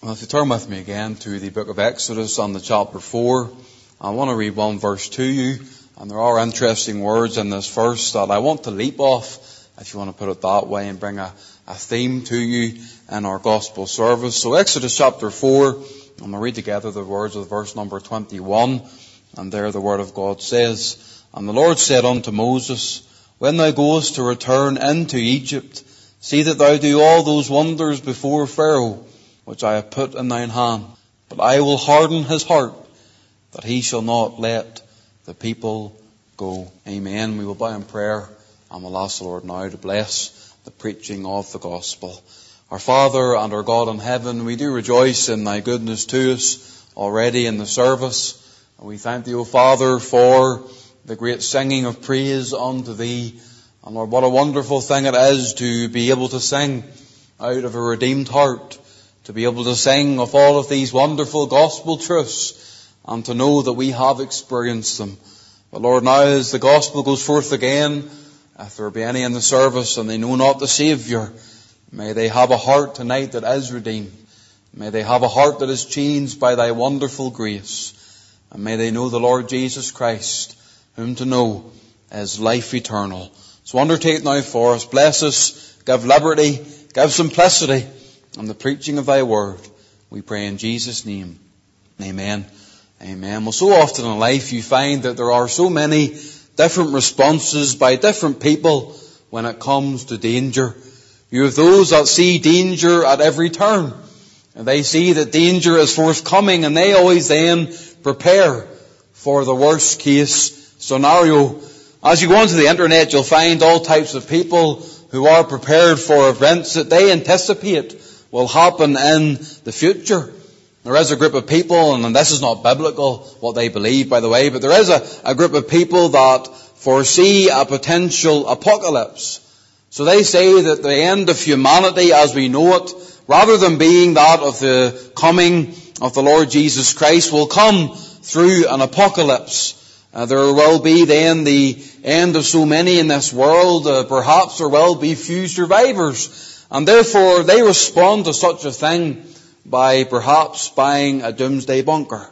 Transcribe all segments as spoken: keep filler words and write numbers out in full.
Well, if you turn with me again to the book of Exodus on the chapter four, I want to read one verse to you. And there are interesting words in this verse that I want to leap off, if you want to put it that way, and bring a, a theme to you in our gospel service. So Exodus chapter four, I'm going to read together the words of verse number twenty-one. And there the word of God says, "And the Lord said unto Moses, When thou goest to return into Egypt, see that thou do all those wonders before Pharaoh, which I have put in thine hand. But I will harden his heart, that he shall not let the people go." Amen. We will bow in prayer, and we'll ask the Lord now to bless the preaching of the gospel. Our Father and our God in heaven, we do rejoice in thy goodness to us already in the service. And we thank thee, O Father, for the great singing of praise unto thee. And Lord, what a wonderful thing it is to be able to sing out of a redeemed heart, to be able to sing of all of these wonderful gospel truths, and to know that we have experienced them. But Lord, now as the gospel goes forth again, if there be any in the service and they know not the Saviour, may they have a heart tonight that is redeemed. May they have a heart that is changed by thy wonderful grace. And may they know the Lord Jesus Christ, whom to know is life eternal. So undertake now for us. Bless us. Give liberty. Give simplicity in the preaching of thy word. We pray in Jesus' name. Amen. Amen. Well, so often in life you find that there are so many different responses by different people when it comes to danger. You have those that see danger at every turn. And they see that danger is forthcoming, and they always then prepare for the worst case scenario. As you go onto the internet, you'll find all types of people who are prepared for events that they anticipate will happen in the future. There is a group of people, and this is not biblical, what they believe, by the way, but there is a, a group of people that foresee a potential apocalypse. So they say that the end of humanity as we know it, rather than being that of the coming of the Lord Jesus Christ, will come through an apocalypse. Uh, there will be then the end of so many in this world. Uh, perhaps there will be few survivors. And therefore they respond to such a thing by perhaps buying a doomsday bunker.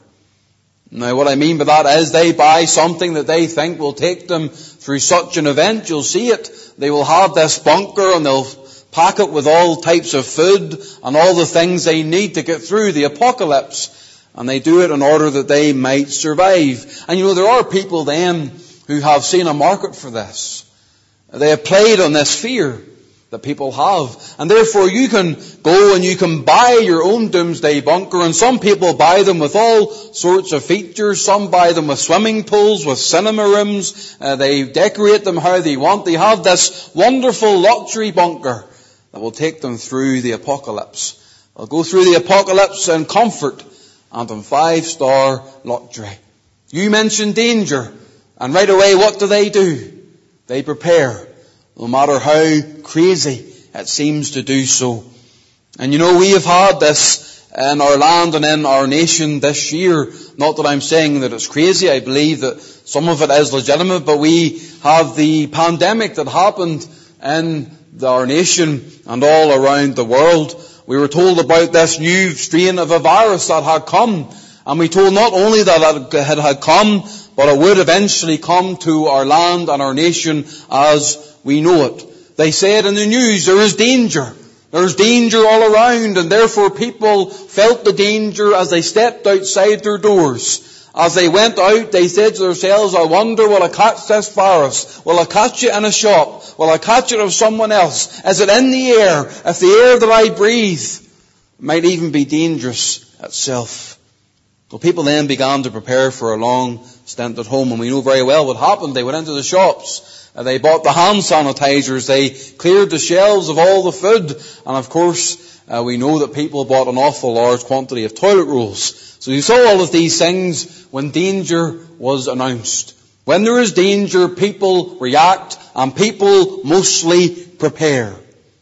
Now what I mean by that is they buy something that they think will take them through such an event. You'll see it. They will have this bunker and they'll pack it with all types of food and all the things they need to get through the apocalypse. And they do it in order that they might survive. And you know, there are people then who have seen a market for this. They have played on this fear that people have. And therefore you can go and you can buy your own doomsday bunker, and some people buy them with all sorts of features. Some buy them with swimming pools, with cinema rooms. Uh, they decorate them how they want. They have this wonderful luxury bunker that will take them through the apocalypse. They'll go through the apocalypse in comfort and in five-star luxury. You mention danger, and right away what do they do? They prepare, no matter how crazy it seems to do so. And you know, we have had this in our land and in our nation this year. Not that I'm saying that it's crazy. I believe that some of it is legitimate, but we have the pandemic that happened in our nation and all around the world. We were told about this new strain of a virus that had come. And we told not only that it had come, but it would eventually come to our land and our nation as we know it. They said in the news, there is danger. There's danger all around, and therefore people felt the danger as they stepped outside their doors. As they went out, they said to themselves, I wonder, will I catch this virus? Will I catch it in a shop? Will I catch it of someone else? Is it in the air? If the air that I breathe might even be dangerous itself. Well, people then began to prepare for a long stint at home, and we know very well what happened. They went into the shops, and they bought the hand sanitizers, they cleared the shelves of all the food, and of course, uh, we know that people bought an awful large quantity of toilet rolls. So you saw all of these things when danger was announced. When there is danger, people react, and people mostly prepare.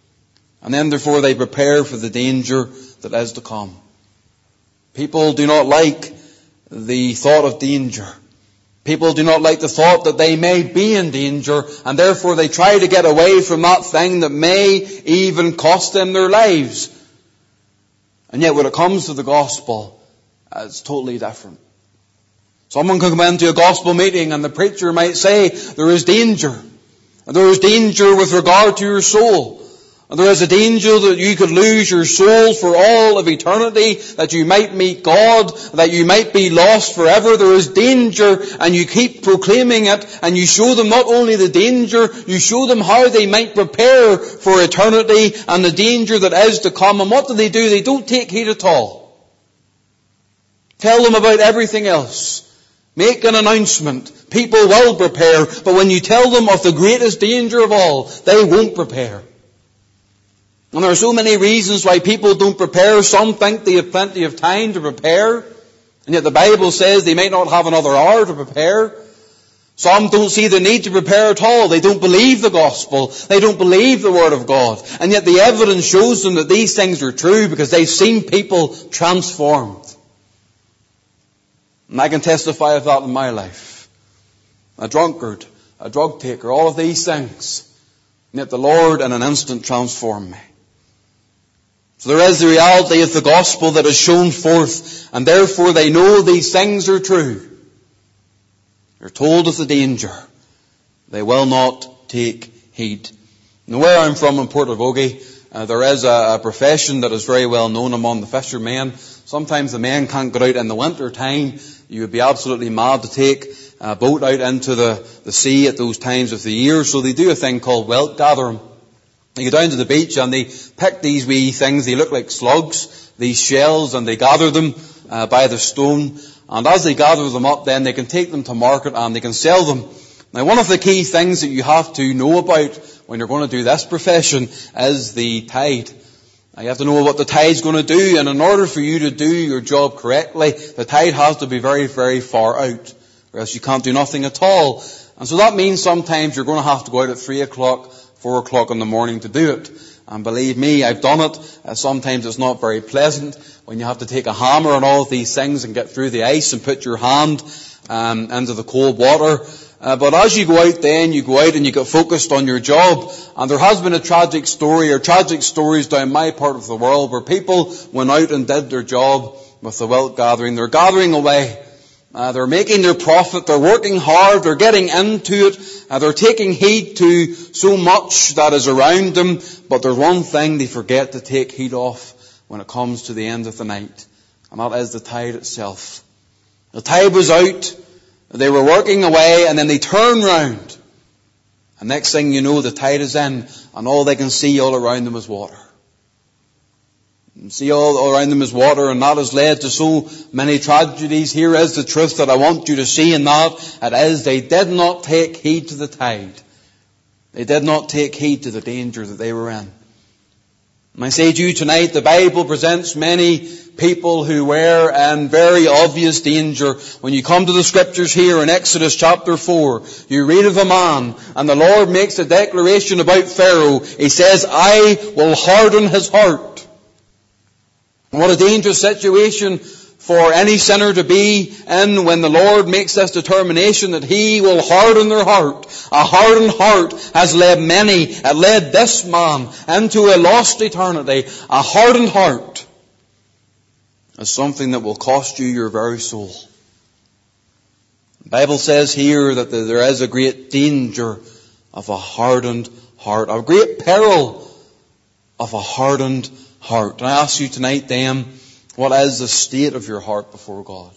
And then therefore they prepare for the danger that is to come. People do not like the thought of danger. People do not like the thought that they may be in danger, and therefore they try to get away from that thing that may even cost them their lives. And yet when it comes to the gospel, it's totally different. Someone can come into a gospel meeting and the preacher might say, there is danger. And there is danger with regard to your soul. And there is a danger that you could lose your soul for all of eternity, that you might meet God, that you might be lost forever. There is danger, and you keep proclaiming it, and you show them not only the danger, you show them how they might prepare for eternity and the danger that is to come. And what do they do? They don't take heed at all. Tell them about everything else. Make an announcement. People will prepare, but when you tell them of the greatest danger of all, they won't prepare. And there are so many reasons why people don't prepare. Some think they have plenty of time to prepare, and yet the Bible says they might not have another hour to prepare. Some don't see the need to prepare at all. They don't believe the gospel. They don't believe the Word of God. And yet the evidence shows them that these things are true because they've seen people transformed. And I can testify of that in my life. A drunkard, a drug taker, all of these things. And yet the Lord in an instant transformed me. So there is the reality of the gospel that is shown forth, and therefore they know these things are true. They're told of the danger. They will not take heed. Now where I'm from in Portavogie, uh, there is a, a profession that is very well known among the fishermen. Sometimes the men can't go out in the winter time. You would be absolutely mad to take a boat out into the, the sea at those times of the year. So they do a thing called whelk gathering. They go down to the beach and they pick these wee things. They look like slugs, these shells, and they gather them uh, by the stone. And as they gather them up, then they can take them to market and they can sell them. Now, one of the key things that you have to know about when you're going to do this profession is the tide. Now, you have to know what the tide's going to do, and in order for you to do your job correctly, the tide has to be very, very far out, or else you can't do nothing at all. And so that means sometimes you're going to have to go out at three o'clock, four o'clock in the morning to do it. And believe me, I've done it. Uh, sometimes it's not very pleasant when you have to take a hammer and all of these things and get through the ice and put your hand um, into the cold water. Uh, but as you go out then, you go out and you get focused on your job. And there has been a tragic story or tragic stories down my part of the world where people went out and did their job with the whelk gathering. They're gathering away. Uh, they're making their profit. They're working hard. They're getting into it. Uh, they're taking heed to so much that is around them. But there's one thing they forget to take heed of when it comes to the end of the night. And that is the tide itself. The tide was out. They were working away, and then they turn round. And next thing you know, the tide is in, and all they can see all around them is water. And see all, all around them is water, and that has led to so many tragedies. Here is the truth that I want you to see in that. It is they did not take heed to the tide. They did not take heed to the danger that they were in. And I say to you tonight, the Bible presents many people who were in very obvious danger. When you come to the scriptures here in Exodus chapter four, you read of a man, and the Lord makes a declaration about Pharaoh. He says, I will harden his heart. And what a dangerous situation for any sinner to be in when the Lord makes this determination that He will harden their heart. A hardened heart has led many, it led this man into a lost eternity. A hardened heart is something that will cost you your very soul. The Bible says here that there is a great danger of a hardened heart, a great peril of a hardened heart. And I ask you tonight then, what is the state of your heart before God?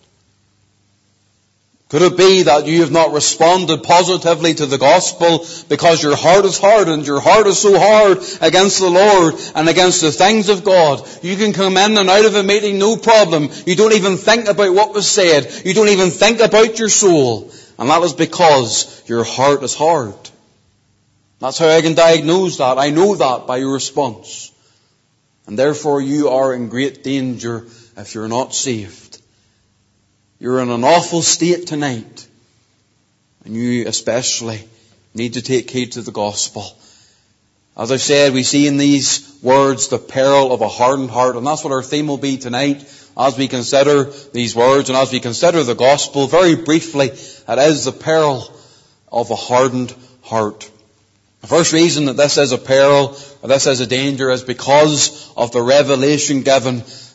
Could it be that you have not responded positively to the gospel because your heart is hardened, your heart is so hard against the Lord and against the things of God? You can come in and out of a meeting, no problem. You don't even think about what was said. You don't even think about your soul. And that is because your heart is hard. That's how I can diagnose that. I know that by your response. And therefore you are in great danger if you're not saved. You're in an awful state tonight. And you especially need to take heed to the gospel. As I've said, we see in these words the peril of a hardened heart. And that's what our theme will be tonight as we consider these words and as we consider the gospel. Very briefly, it is the peril of a hardened heart. The first reason that this is a peril, or this is a danger, is because of the revelation given,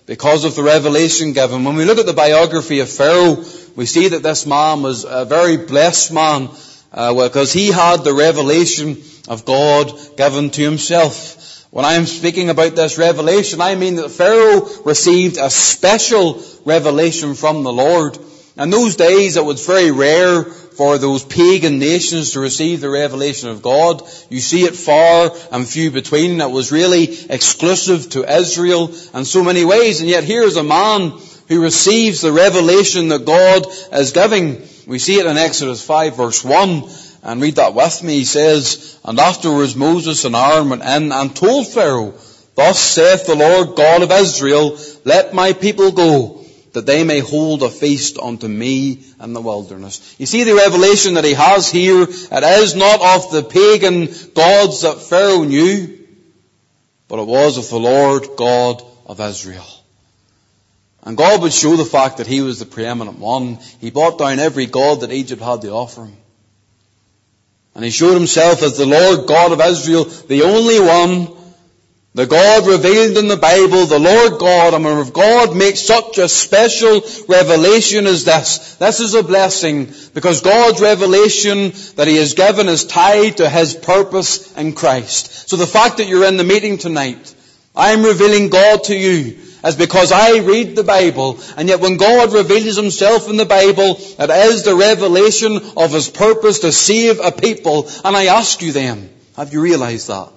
because of the revelation given. When we look at the biography of Pharaoh, we see that this man was a very blessed man, uh, because he had the revelation of God given to himself. When I am speaking about this revelation, I mean that Pharaoh received a special revelation from the Lord. In those days, it was very rare for those pagan nations to receive the revelation of God. You see it far and few between. It was really exclusive to Israel in so many ways. And yet here is a man who receives the revelation that God is giving. We see it in Exodus five verse one. And read that with me. He says, "And afterwards Moses and Aaron went in and told Pharaoh, Thus saith the Lord God of Israel, Let my people go, that they may hold a feast unto me in the wilderness." You see the revelation that he has here. It is not of the pagan gods that Pharaoh knew, but it was of the Lord God of Israel. And God would show the fact that he was the preeminent one. He brought down every god that Egypt had to offer him. And he showed himself as the Lord God of Israel, the only one, the God revealed in the Bible, the Lord God. And when God makes such a special revelation as this, this is a blessing, because God's revelation that he has given is tied to his purpose in Christ. So the fact that you're in the meeting tonight, I'm revealing God to you, is because I read the Bible. And yet when God reveals himself in the Bible, it is the revelation of his purpose to save a people. And I ask you then, have you realized that?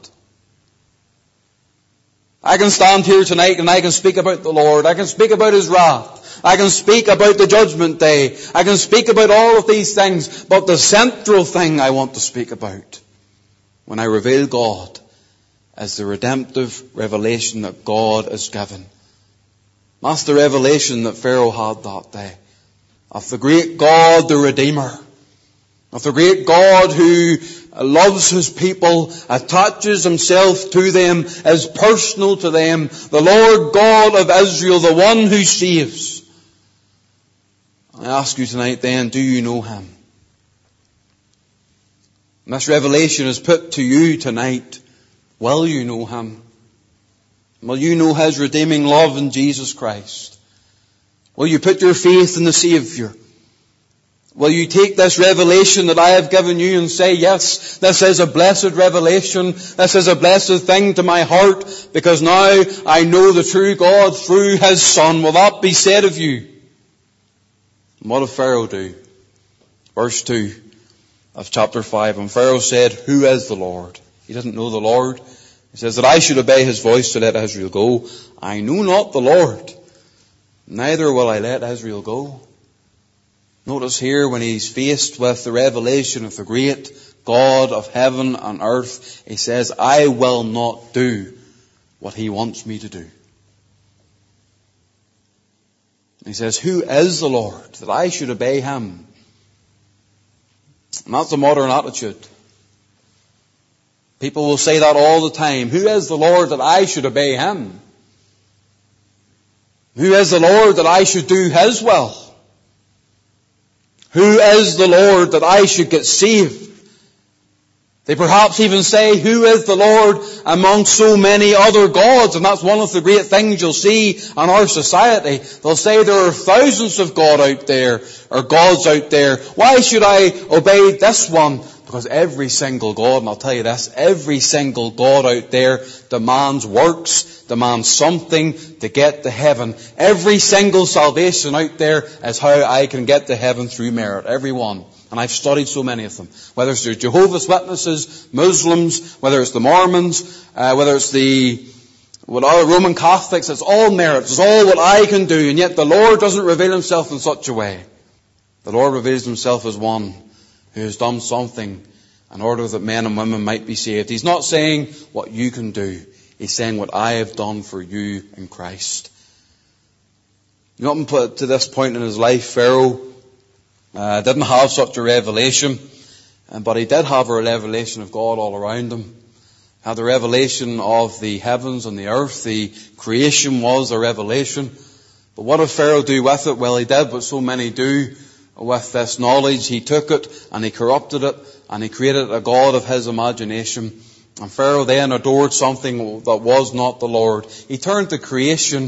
I can stand here tonight and I can speak about the Lord. I can speak about his wrath. I can speak about the judgment day. I can speak about all of these things. But the central thing I want to speak about when I reveal God is the redemptive revelation that God has given. That's the revelation that Pharaoh had that day. Of the great God, the Redeemer. Of the great God who loves his people, attaches himself to them, is personal to them. The Lord God of Israel, the one who saves. I ask you tonight then, do you know him? And this revelation is put to you tonight. Will you know him? Will you know his redeeming love in Jesus Christ? Will you put your faith in the Saviour? Will you take this revelation that I have given you and say, yes, this is a blessed revelation. This is a blessed thing to my heart, because now I know the true God through his Son. Will that be said of you? And what did Pharaoh do? Verse two of chapter five. And Pharaoh said, Who is the Lord? He doesn't know the Lord. He says that I should obey his voice to let Israel go. I know not the Lord, neither will I let Israel go. Notice here when he's faced with the revelation of the great God of heaven and earth, he says, I will not do what he wants me to do. He says, who is the Lord that I should obey him? And that's a modern attitude. People will say that all the time. Who is the Lord that I should obey him? Who is the Lord that I should do his will? Who is the Lord that I should get saved? They perhaps even say, who is the Lord among so many other gods? And that's one of the great things you'll see in our society. They'll say there are thousands of God out there, or gods out there. Why should I obey this one? Because every single God, and I'll tell you this, every single God out there demands works, demands something to get to heaven. Every single salvation out there is how I can get to heaven through merit. Every one. And I've studied so many of them. Whether it's the Jehovah's Witnesses, Muslims, whether it's the Mormons, uh, whether it's the what are Roman Catholics, it's all merit. It's all what I can do. And yet the Lord doesn't reveal himself in such a way. The Lord reveals himself as one who has done something in order that men and women might be saved. He's not saying what you can do. He's saying what I have done for you in Christ. You know, up until to this point in his life, Pharaoh uh, didn't have such a revelation, but he did have a revelation of God all around him. He had the revelation of the heavens and the earth. The creation was a revelation. But what did Pharaoh do with it? Well, he did what so many do with this knowledge. He took it and he corrupted it and he created a god of his imagination. And Pharaoh then adored something that was not the Lord. He turned to creation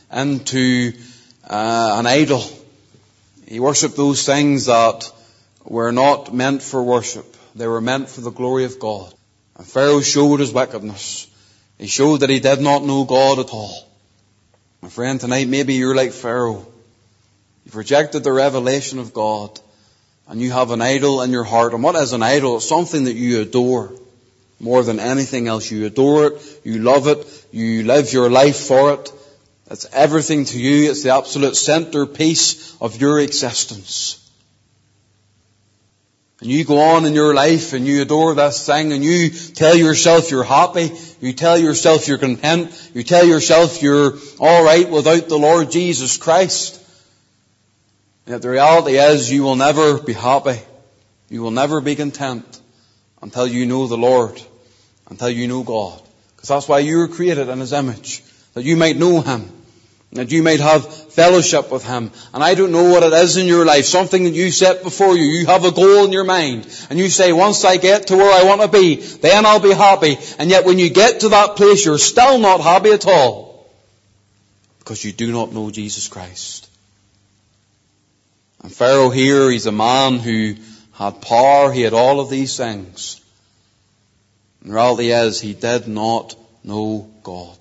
into uh, an idol. He worshipped those things that were not meant for worship. They were meant for the glory of God. And Pharaoh showed his wickedness. He showed that he did not know God at all. My friend, tonight maybe you're like Pharaoh. You've rejected the revelation of God, and you have an idol in your heart. And what is an idol? It's something that you adore more than anything else. You adore it, you love it, you live your life for it. It's everything to you. It's the absolute centerpiece of your existence. And you go on in your life and you adore this thing, and you tell yourself you're happy, you tell yourself you're content, you tell yourself you're all right without the Lord Jesus Christ. Yet the reality is you will never be happy. You will never be content until you know the Lord, until you know God. Because that's why you were created in His image, that you might know Him, that you might have fellowship with Him. And I don't know what it is in your life, something that you set before you. You have a goal in your mind, and you say, once I get to where I want to be, then I'll be happy. And yet when you get to that place, you're still not happy at all, because you do not know Jesus Christ. And Pharaoh here, he's a man who had power, he had all of these things. And the reality is, he did not know God.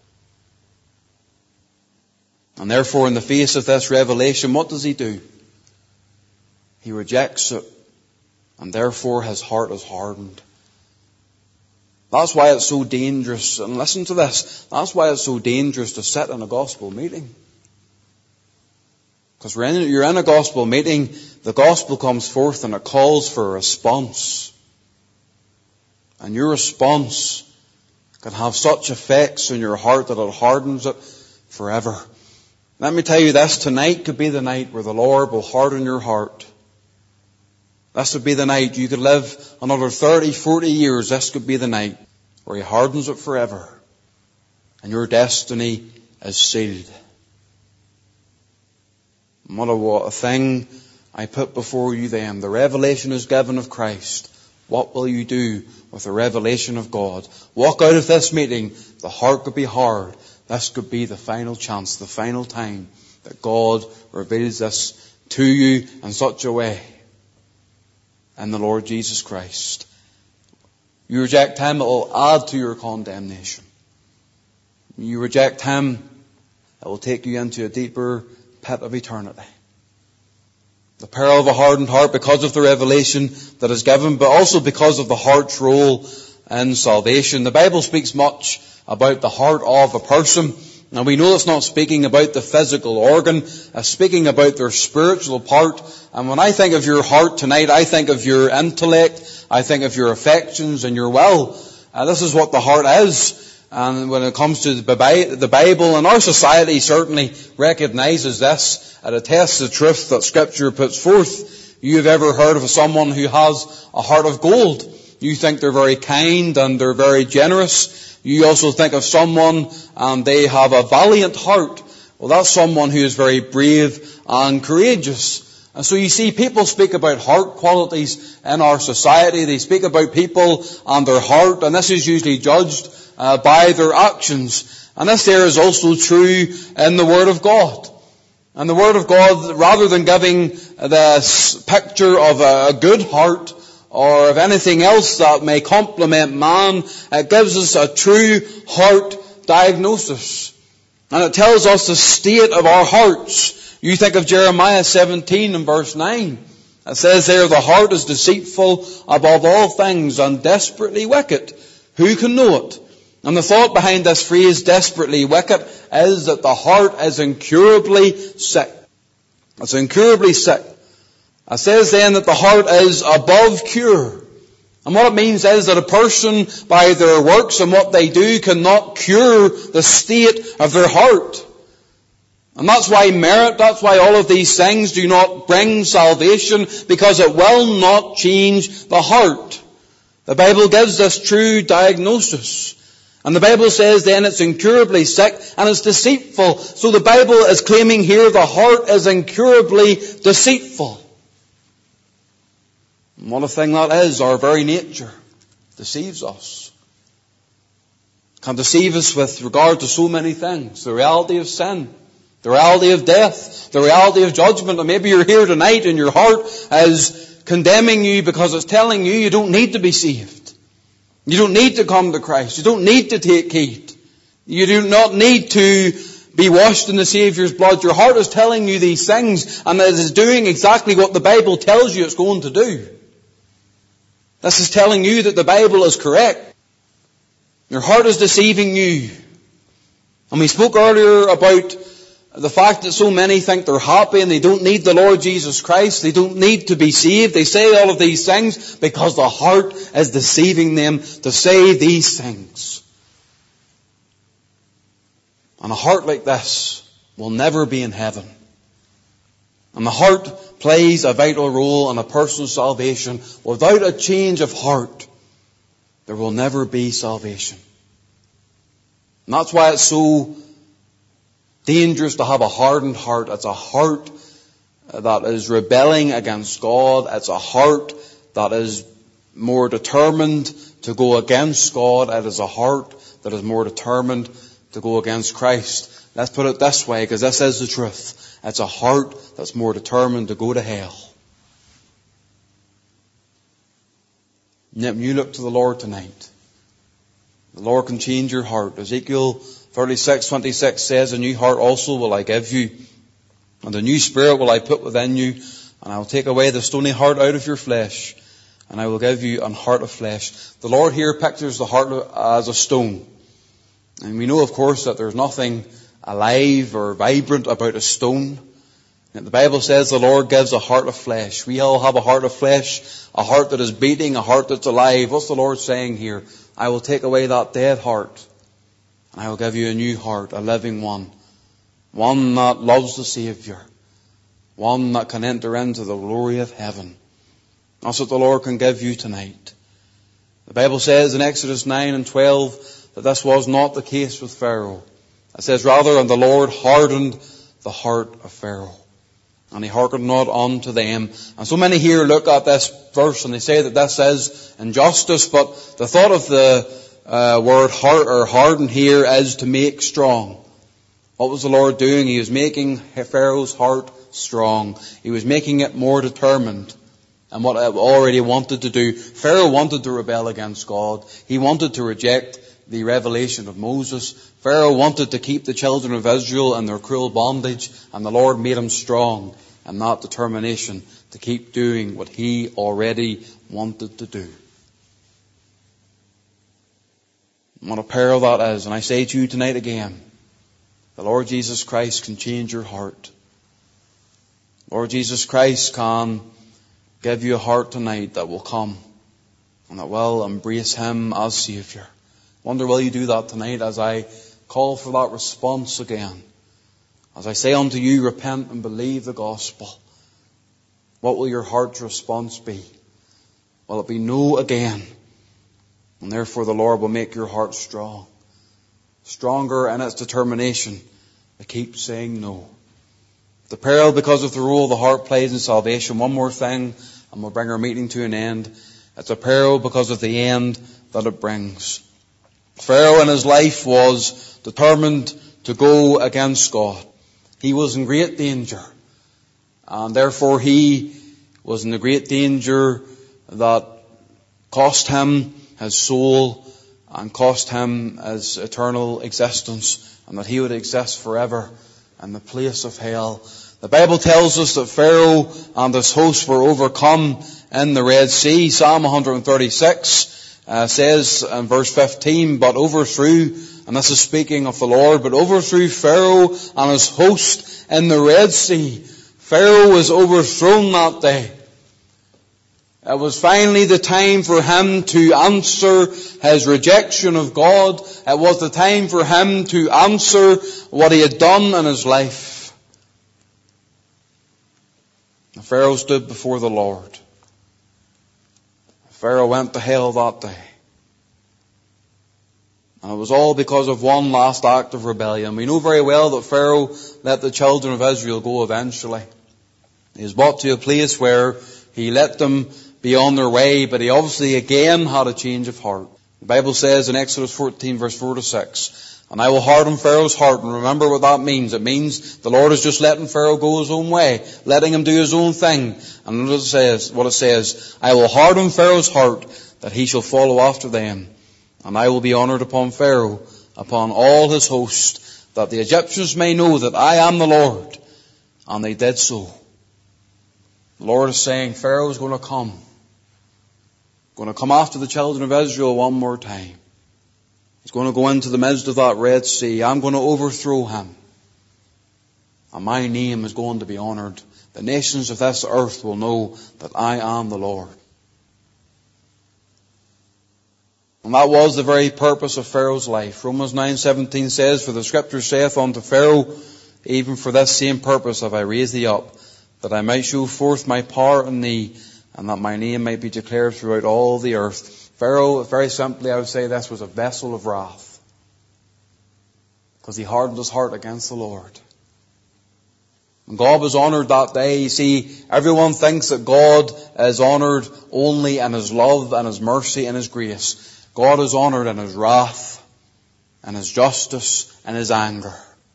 And therefore, in the face of this revelation, what does he do? He rejects it, and therefore his heart is hardened. That's why it's so dangerous, and listen to this, that's why it's so dangerous to sit in a gospel meeting. Because when you're in a gospel meeting, the gospel comes forth and it calls for a response. And your response can have such effects in your heart that it hardens it forever. Let me tell you this, tonight could be the night where the Lord will harden your heart. This would be the night. You could live another thirty, forty years. This could be the night where He hardens it forever. And your destiny is sealed. And what a, what a thing I put before you then. The revelation is given of Christ. What will you do with the revelation of God? Walk out of this meeting. The heart could be hard. This could be the final chance, the final time that God reveals this to you in such a way in the Lord Jesus Christ. You reject Him, it will add to your condemnation. You reject Him, it will take you into a deeper pit of eternity. The peril of a hardened heart because of the revelation that is given, but also because of the heart's role in salvation. The Bible speaks much about the heart of a person. And we know it's not speaking about the physical organ, it's speaking about their spiritual part. And when I think of your heart tonight, I think of your intellect, I think of your affections and your will. Uh, this is what the heart is. And when it comes to the Bible, and our society certainly recognizes this, it attests the truth that Scripture puts forth. You've ever heard of someone who has a heart of gold? You think they're very kind and they're very generous. You also think of someone and they have a valiant heart. Well, that's someone who is very brave and courageous. And so you see, people speak about heart qualities in our society. They speak about people and their heart, and this is usually judged uh, by their actions. And this there is also true in the Word of God. And the Word of God, rather than giving this picture of a good heart or of anything else that may complement man, it gives us a true heart diagnosis. And it tells us the state of our hearts. You think of Jeremiah seventeen and verse nine. It says there, the heart is deceitful above all things and desperately wicked. Who can know it? And the thought behind this phrase, desperately wicked, is that the heart is incurably sick. It's incurably sick. It says then that the heart is above cure. And what it means is that a person, by their works and what they do, cannot cure the state of their heart. And that's why merit, that's why all of these things do not bring salvation, because it will not change the heart. The Bible gives this true diagnosis. And the Bible says then it's incurably sick and it's deceitful. So the Bible is claiming here the heart is incurably deceitful. And what a thing that is. Our very nature deceives us. Can deceive us with regard to so many things. The reality of sin, the The reality of death. The reality of judgment. And maybe you're here tonight and your heart is condemning you because it's telling you you don't need to be saved. You don't need to come to Christ. You don't need to take heed. You do not need to be washed in the Saviour's blood. Your heart is telling you these things, and it is doing exactly what the Bible tells you it's going to do. This is telling you that the Bible is correct. Your heart is deceiving you. And we spoke earlier about the fact that so many think they're happy and they don't need the Lord Jesus Christ. They don't need to be saved. They say all of these things because the heart is deceiving them to say these things. And a heart like this will never be in heaven. And the heart plays a vital role in a person's salvation. Without a change of heart, there will never be salvation. And that's why it's so dangerous to have a hardened heart. It's a heart that is rebelling against God. It's a heart that is more determined to go against God. It is a heart that is more determined to go against Christ. Let's put it this way, because this is the truth. It's a heart that's more determined to go to hell. And yet when you look to the Lord tonight, the Lord can change your heart. Ezekiel thirty-six twenty-six says, "A new heart also will I give you, and a new spirit will I put within you, and I will take away the stony heart out of your flesh, and I will give you an heart of flesh." The Lord here pictures the heart as a stone. And we know, of course, that there's nothing alive or vibrant about a stone. And the Bible says the Lord gives a heart of flesh. We all have a heart of flesh, a heart that is beating, a heart that's alive. What's the Lord saying here? I will take away that dead heart, and I will give you a new heart, a living one. One that loves the Saviour. One that can enter into the glory of heaven. That's what the Lord can give you tonight. The Bible says in Exodus nine and twelve that this was not the case with Pharaoh. It says, "Rather, and the Lord hardened the heart of Pharaoh, and he hearkened not unto them." And so many here look at this verse and they say that this is injustice, but the thought of the uh, word heart or harden here is to make strong. What was the Lord doing? He was making Pharaoh's heart strong. He was making it more determined and what it already wanted to do. Pharaoh wanted to rebel against God. He wanted to reject the revelation of Moses. Pharaoh wanted to keep the children of Israel in their cruel bondage, and the Lord made him strong in that determination to keep doing what he already wanted to do. What a peril that is. And I say to you tonight again, the Lord Jesus Christ can change your heart. Lord Jesus Christ can give you a heart tonight that will come and that will embrace Him as Saviour. Wonder, will you do that tonight as I call for that response again? As I say unto you, repent and believe the gospel. What will your heart's response be? Will it be no again? And therefore the Lord will make your heart strong. Stronger in its determination to keep saying no. The peril because of the role the heart plays in salvation. One more thing, and we'll bring our meeting to an end. It's a peril because of the end that it brings. Pharaoh in his life was determined to go against God. He was in great danger. And therefore he was in a great danger that cost him his soul and cost him his eternal existence, and that he would exist forever in the place of hell. The Bible tells us that Pharaoh and his hosts were overcome in the Red Sea. Psalm one thirty-six uh, says in verse fifteen, but overthrew, and this is speaking of the Lord, but overthrew Pharaoh and his host in the Red Sea. Pharaoh was overthrown that day. It was finally the time for him to answer his rejection of God. It was the time for him to answer what he had done in his life. And Pharaoh stood before the Lord. Pharaoh went to hell that day. And it was all because of one last act of rebellion. We know very well that Pharaoh let the children of Israel go eventually. He was brought to a place where he let them be on their way, but he obviously again had a change of heart. The Bible says in Exodus fourteen verse four to six, And I will harden Pharaoh's heart. And remember what that means. It means the Lord is just letting Pharaoh go his own way, letting him do his own thing. And what it says, what it says, I will harden Pharaoh's heart, that he shall follow after them. And I will be honored upon Pharaoh, upon all his host, that the Egyptians may know that I am the Lord. And they did so. The Lord is saying, Pharaoh is going to come. Going to come after the children of Israel one more time. He's going to go into the midst of that Red Sea. I'm going to overthrow him. And my name is going to be honored. The nations of this earth will know that I am the Lord. And that was the very purpose of Pharaoh's life. Romans nine seventeen says, For the Scripture saith unto Pharaoh, Even for this same purpose have I raised thee up, that I might show forth my power in thee, and that my name might be declared throughout all the earth. Pharaoh, very simply, I would say this was a vessel of wrath. Because he hardened his heart against the Lord. And God was honoured that day. You see, everyone thinks that God is honoured only in His love and His mercy and His grace. God is honoured in His wrath, and His justice, and His anger.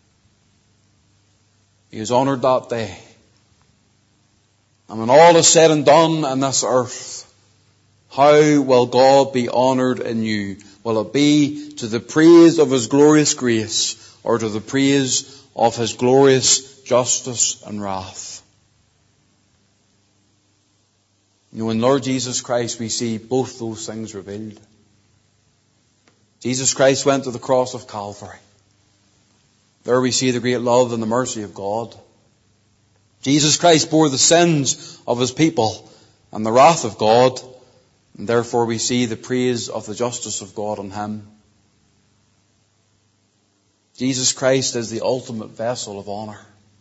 He is honoured that day. And when all is said and done in this earth, how will God be honoured in you? Will it be to the praise of His glorious grace, or to the praise of His glorious justice and wrath? You know, in Lord Jesus Christ we see both those things revealed. Jesus Christ went to the cross of Calvary. There we see the great love and the mercy of God. Jesus Christ bore the sins of His people and the wrath of God. And therefore we see the praise of the justice of God on Him. Jesus Christ is the ultimate vessel of honour.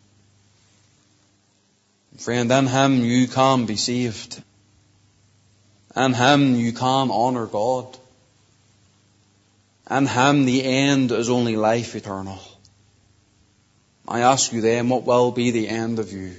Friend, in Him you can be saved. In Him you can honour God. In Him the end is only life eternal. I ask you then, what will be the end of you?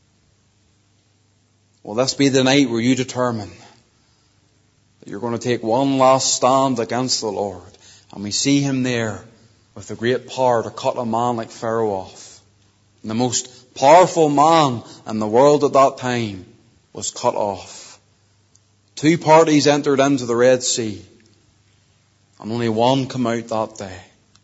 Will this be the night where you determine that you're going to take one last stand against the Lord? And we see Him there with the great power to cut a man like Pharaoh off. And the most powerful man in the world at that time was cut off. Two parties entered into the Red Sea, and only one came out that day.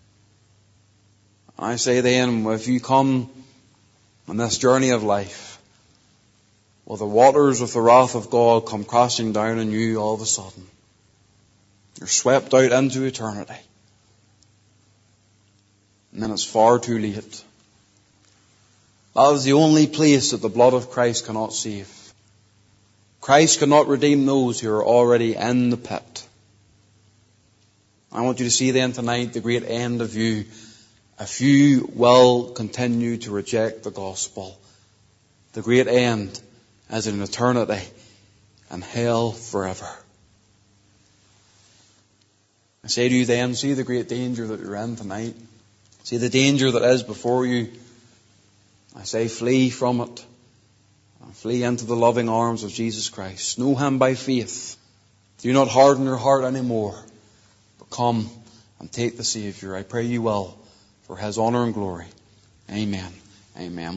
I say then, if you come on this journey of life, will the waters of the wrath of God come crashing down on you all of a sudden? You're swept out into eternity. And then it's far too late. That is the only place that the blood of Christ cannot save. Christ cannot redeem those who are already in the pit. I want you to see then tonight the great end of you if you will continue to reject the gospel. The great end is an eternity and hell forever. I say to you then, see the great danger that you're in tonight. See the danger that is before you. I say flee from it. And flee into the loving arms of Jesus Christ. Know Him by faith. Do not harden your heart anymore, but come and take the Saviour. I pray you will, for His honour and glory. Amen. Amen.